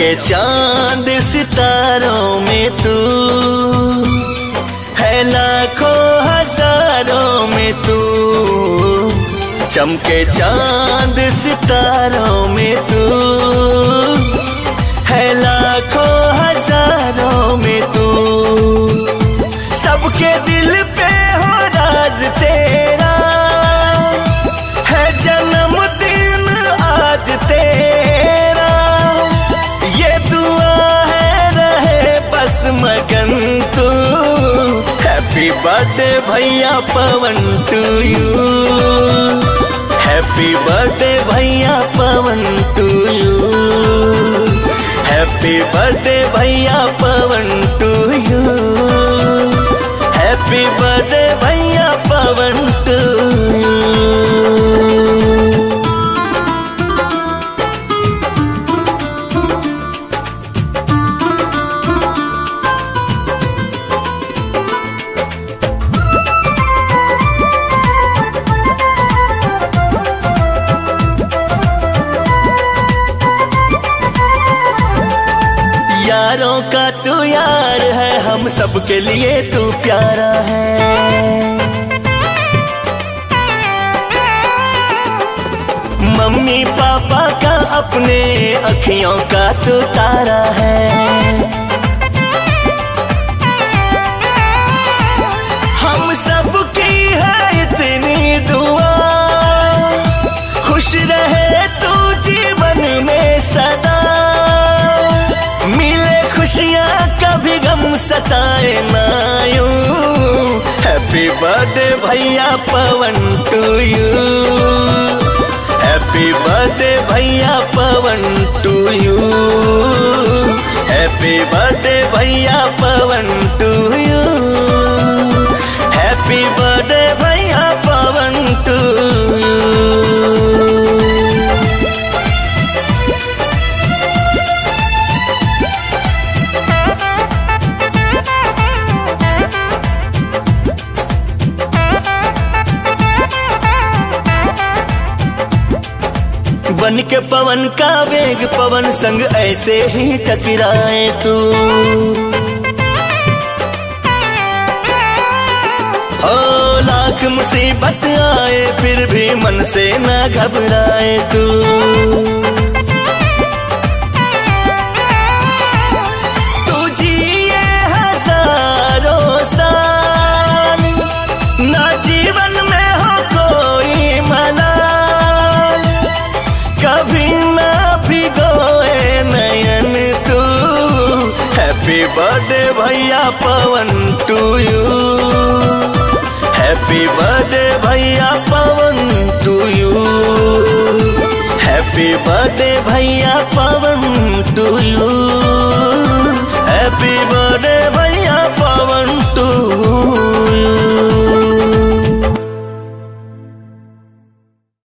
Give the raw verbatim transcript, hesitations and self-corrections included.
चमके चांद सितारों में तू है, लाखों हजारों में तू। चमके चांद सितारों में तू है, लाखों हजारों में तू। सबके दिल पे हो राज तेरा, है जन्मदिन आज तेरा। ये दुआ है रहे बस मगन तू। हैप्पी बर्थडे भैया Pawan to you, happy birthday भैया Pawan to you, happy birthday भैया Pawan to you, happy birthday भैया पवन टू यू। यारों का तू यार है, हम सबके लिए तू प्यारा है। मम्मी पापा का अपने अखियों का तू तारा है। हम सबकी है इतनी दुआ, खुश रहे तू जीवन में सदा। मिले खुशियाँ कभी गम सताए ना यूं। हैप्पी बर्थडे भैया Pawan to you, happy birthday भैया Pawan to you, happy birthday भैया Pawan to you, happy birthday भैया पवन टू यू। बन के पवन का वेग पवन संग ऐसे ही टकराए तू। ओ लाख मुसीबत आए फिर भी मन से न घबराए तू। तू जिए हजारों साल, ना जीवन में हो कोई मलाल। कभी ना भिगोए नयन तू। हैप्पी बर्थडे भैया Pawan to you, happy birthday भैया Pawan to you, happy birthday भैया Pawan to you, happy birthday भैया पवन टू